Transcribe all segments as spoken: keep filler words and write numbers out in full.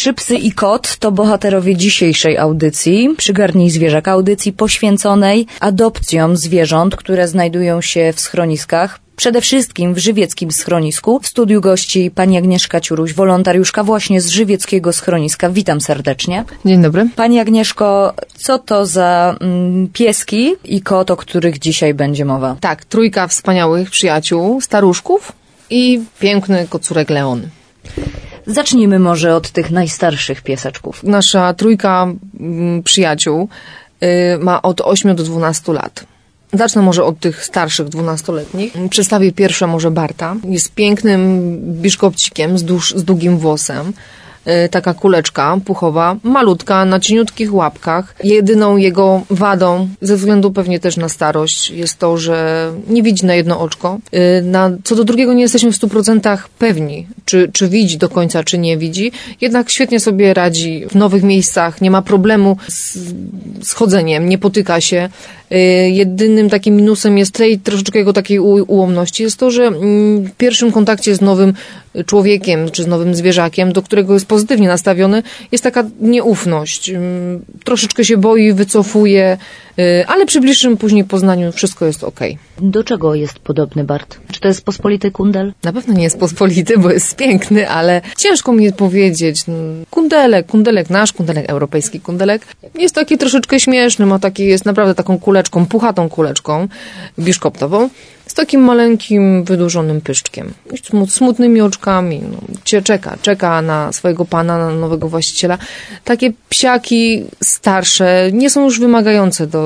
Trzy psy i kot to bohaterowie dzisiejszej audycji. Przygarnij zwierzak, audycji poświęconej adopcjom zwierząt, które znajdują się w schroniskach. Przede wszystkim w żywieckim schronisku. W studiu gości pani Agnieszka Ciuruś, wolontariuszka właśnie z żywieckiego schroniska. Witam serdecznie. Dzień dobry. Pani Agnieszko, co to za mm, pieski i kot, o których dzisiaj będzie mowa? Tak, trójka wspaniałych przyjaciół, staruszków i piękny kocurek Leon. Zacznijmy może od tych najstarszych pieseczków. Nasza trójka mm, przyjaciół y, ma od ośmiu do dwunastu lat. Zacznę może od tych starszych, dwunastoletnich. Przedstawię pierwsze może Barta. Jest pięknym biszkopcikiem z, dłuż, z długim włosem. Yy, taka kuleczka puchowa, malutka, na cieniutkich łapkach. Jedyną jego wadą, ze względu pewnie też na starość, jest to, że nie widzi na jedno oczko. Yy, na, co do drugiego nie jesteśmy w stu procentach pewni, czy, czy widzi do końca, czy nie widzi. Jednak świetnie sobie radzi w nowych miejscach, nie ma problemu z, z chodzeniem, nie potyka się. Jedynym takim minusem jest tej troszeczkę jego takiej ułomności jest to, że w pierwszym kontakcie z nowym człowiekiem czy z nowym zwierzakiem, do którego jest pozytywnie nastawiony, jest taka nieufność. Troszeczkę się boi, wycofuje, ale przy bliższym później poznaniu wszystko jest okej. Do czego jest podobny Bart? Czy to jest pospolity kundel? Na pewno nie jest pospolity, bo jest piękny, ale ciężko mi powiedzieć. Kundelek, kundelek nasz, kundelek europejski kundelek. Jest taki troszeczkę śmieszny, ma taki, jest naprawdę taką kuleczką, puchatą kuleczką biszkoptową. Z takim maleńkim, wydłużonym pyszczkiem. Smutnymi oczkami. No, czeka, czeka na swojego pana, na nowego właściciela. Takie psiaki starsze nie są już wymagające do,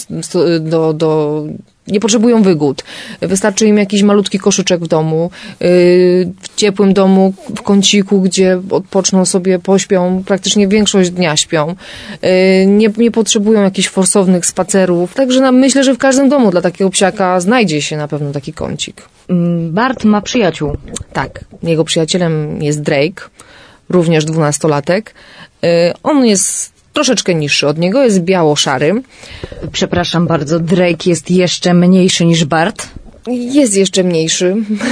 do, do nie potrzebują wygód. Wystarczy im jakiś malutki koszyczek w domu, w ciepłym domu, w kąciku, gdzie odpoczną sobie, pośpią, praktycznie większość dnia śpią. Nie, nie potrzebują jakichś forsownych spacerów. Także na, myślę, że w każdym domu dla takiego psiaka znajdzie się na pewno taki kącik. Bart ma przyjaciół. Tak. Jego przyjacielem jest Drake, również dwunastolatek. On jest troszeczkę niższy od niego, jest biało-szary. Przepraszam bardzo, Drake jest jeszcze mniejszy niż Bart? Jest jeszcze mniejszy.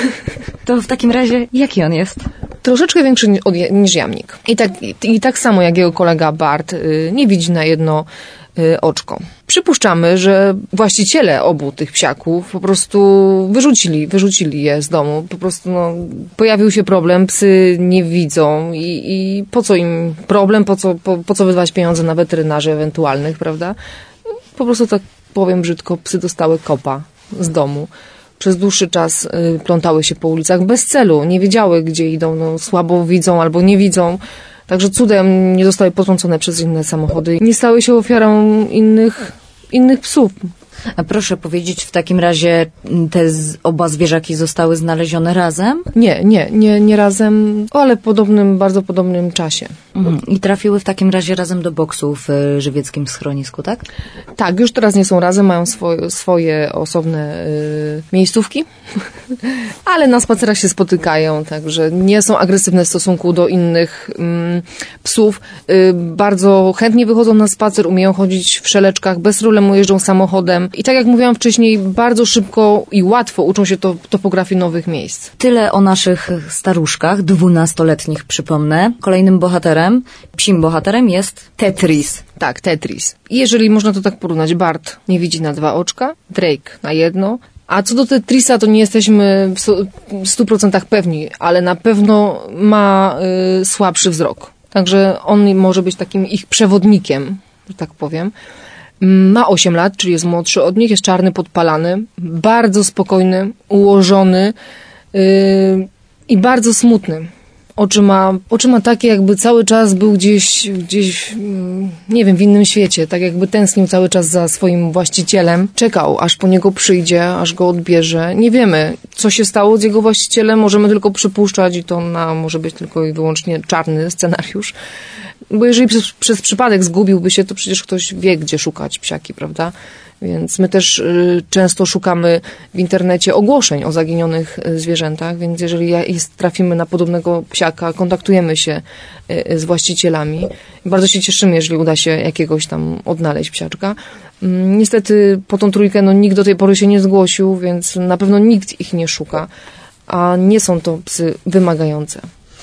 To w takim razie jaki on jest? Troszeczkę większy niż jamnik. I tak, i tak samo jak jego kolega Bart nie widzi na jedno oczko. Przypuszczamy, że właściciele obu tych psiaków po prostu wyrzucili, wyrzucili je z domu. Po prostu no, pojawił się problem, psy nie widzą i, i po co im problem, po co, po, po co wydawać pieniądze na weterynarzy ewentualnych, prawda? Po prostu tak powiem brzydko, psy dostały kopa z domu. Przez dłuższy czas y, plątały się po ulicach bez celu, nie wiedziały gdzie idą, no, słabo widzą albo nie widzą. Także cudem nie zostały potrącone przez inne samochody. Nie stały się ofiarą innych, innych psów. A proszę powiedzieć, w takim razie te z, oba zwierzaki zostały znalezione razem? Nie, nie, nie, nie razem, ale w podobnym, bardzo podobnym czasie. Mhm. I trafiły w takim razie razem do boksu w y, żywieckim schronisku, tak? Tak, już teraz nie są razem, mają swoje, swoje osobne y, miejscówki, ale na spacerach się spotykają, także nie są agresywne w stosunku do innych y, psów. Y, bardzo chętnie wychodzą na spacer, umieją chodzić w szeleczkach, bez problemu jeżdżą samochodem. I tak jak mówiłam wcześniej, bardzo szybko i łatwo uczą się to, topografii nowych miejsc. Tyle o naszych staruszkach, dwunastoletnich przypomnę. Kolejnym bohaterem, psim bohaterem jest Tetris. Tak, Tetris. Jeżeli można to tak porównać, Bart nie widzi na dwa oczka, Drake na jedno. A co do Tetrisa, to nie jesteśmy w stu procentach pewni, ale na pewno ma y, słabszy wzrok. Także on może być takim ich przewodnikiem, że tak powiem. Ma osiem lat, czyli jest młodszy od nich, jest czarny, podpalany, bardzo spokojny, ułożony yy, i bardzo smutny. Oczy ma, oczy ma takie, jakby cały czas był gdzieś, gdzieś, nie wiem, w innym świecie, tak jakby tęsknił cały czas za swoim właścicielem. Czekał, aż po niego przyjdzie, aż go odbierze. Nie wiemy, co się stało z jego właścicielem, możemy tylko przypuszczać i to na, może być tylko i wyłącznie czarny scenariusz. Bo jeżeli przez, przez przypadek zgubiłby się, to przecież ktoś wie, gdzie szukać psiaki, prawda? Więc my też y, często szukamy w internecie ogłoszeń o zaginionych y, zwierzętach, więc jeżeli jest, trafimy na podobnego psiaka, kontaktujemy się y, z właścicielami. Bardzo się cieszymy, jeżeli uda się jakiegoś tam odnaleźć psiaczka. Y, niestety po tą trójkę no, nikt do tej pory się nie zgłosił, więc na pewno nikt ich nie szuka, a nie są to psy wymagające.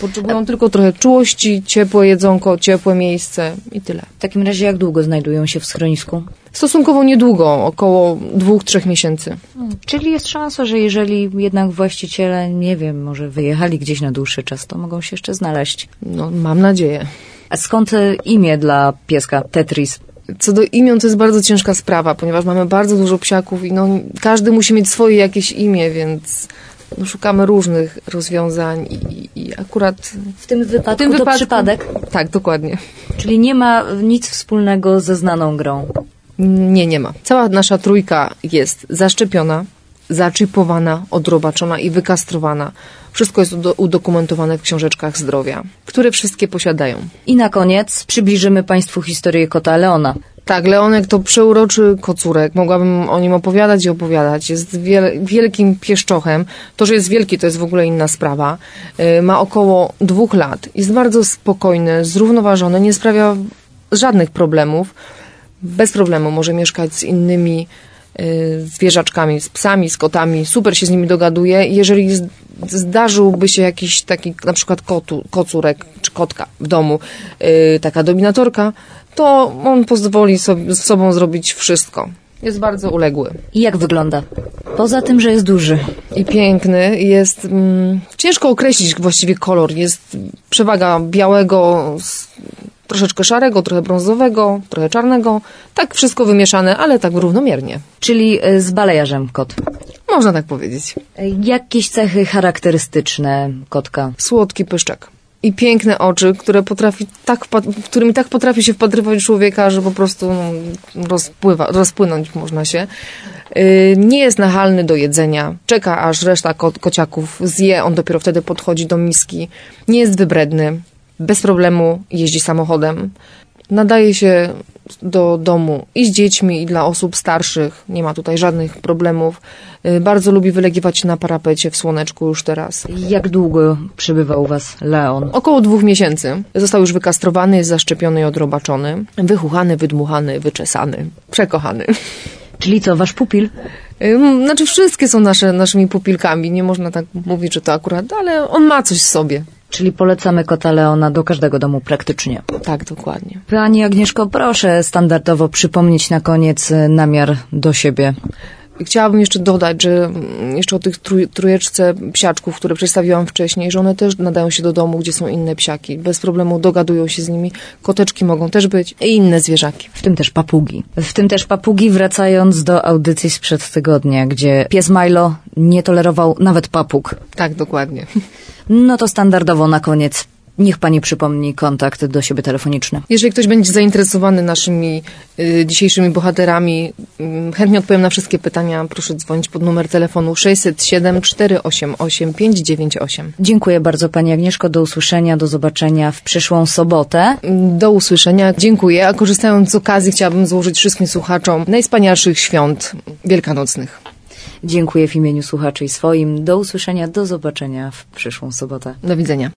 Potrzebują A... tylko trochę czułości, ciepłe jedzonko, ciepłe miejsce i tyle. W takim razie jak długo znajdują się w schronisku? Stosunkowo niedługo, około dwóch, trzech miesięcy. Hmm, czyli jest szansa, że jeżeli jednak właściciele, nie wiem, może wyjechali gdzieś na dłuższy czas, to mogą się jeszcze znaleźć. No, mam nadzieję. A skąd imię dla pieska Tetris? Co do imion, to jest bardzo ciężka sprawa, ponieważ mamy bardzo dużo psiaków i no, każdy musi mieć swoje jakieś imię, więc no, szukamy różnych rozwiązań i, i akurat... W tym wypadku w tym to wypadku, przypadek? Tak, dokładnie. Czyli nie ma nic wspólnego ze znaną grą? Nie, nie ma. Cała nasza trójka jest zaszczepiona, zaczipowana, odrobaczona i wykastrowana. Wszystko jest udokumentowane w książeczkach zdrowia, które wszystkie posiadają. I na koniec przybliżymy Państwu historię kota Leona. Tak, Leonek to przeuroczy kocurek. Mogłabym o nim opowiadać i opowiadać. Jest wiel- wielkim pieszczochem. To, że jest wielki, to jest w ogóle inna sprawa. Yy, ma około dwóch lat. Jest bardzo spokojny, zrównoważony, nie sprawia żadnych problemów. Bez problemu może mieszkać z innymi zwierzaczkami, z psami, z kotami, super się z nimi dogaduje. Jeżeli zdarzyłby się jakiś taki na przykład kotu, kocurek czy kotka w domu, yy, taka dominatorka, to on pozwoli sobie, z sobą zrobić wszystko. Jest bardzo uległy. I jak wygląda? Poza tym, że jest duży. I piękny. Jest mm, ciężko określić właściwie kolor. Jest przewaga białego, troszeczkę szarego, trochę brązowego, trochę czarnego. Tak wszystko wymieszane, ale tak równomiernie. Czyli z balejarzem kot. Można tak powiedzieć. Jakieś cechy charakterystyczne kotka? Słodki pyszczek. I piękne oczy, które potrafi tak, którymi tak potrafi się wpatrywać człowieka, że po prostu no, rozpływa, rozpłynąć można się. Yy, nie jest nachalny do jedzenia. Czeka, aż reszta ko- kociaków zje. On dopiero wtedy podchodzi do miski. Nie jest wybredny. Bez problemu jeździ samochodem. Nadaje się do domu i z dziećmi, i dla osób starszych. Nie ma tutaj żadnych problemów. Bardzo lubi wylegiwać się na parapecie w słoneczku już teraz. Jak długo przebywa u was Leon? Około dwóch miesięcy. Został już wykastrowany, jest zaszczepiony i odrobaczony. Wychuchany, wydmuchany, wyczesany. Przekochany. Czyli co, wasz pupil? Znaczy wszystkie są nasze, naszymi pupilkami. Nie można tak mówić, że to akurat, ale on ma coś w sobie. Czyli polecamy kota Leona do każdego domu praktycznie. Tak, dokładnie. Pani Agnieszko, proszę standardowo przypomnieć na koniec namiar do siebie. Chciałabym jeszcze dodać, że jeszcze o tych trój, trójeczce psiaczków, które przedstawiłam wcześniej, że one też nadają się do domu, gdzie są inne psiaki. Bez problemu dogadują się z nimi. Koteczki mogą też być i inne zwierzaki. W tym też papugi. W tym też papugi, wracając do audycji sprzed tygodnia, gdzie pies Milo nie tolerował nawet papug. Tak, dokładnie. No to standardowo na koniec. Niech pani przypomni kontakt do siebie telefoniczny. Jeżeli ktoś będzie zainteresowany naszymi y, dzisiejszymi bohaterami, y, chętnie odpowiem na wszystkie pytania. Proszę dzwonić pod numer telefonu sześćset siedem, czterysta osiemdziesiąt osiem, pięćset dziewięćdziesiąt osiem. Dziękuję bardzo pani Agnieszko. Do usłyszenia, do zobaczenia w przyszłą sobotę. Do usłyszenia. Dziękuję. A korzystając z okazji chciałabym złożyć wszystkim słuchaczom najwspanialszych świąt wielkanocnych. Dziękuję w imieniu słuchaczy i swoim. Do usłyszenia, do zobaczenia w przyszłą sobotę. Do widzenia.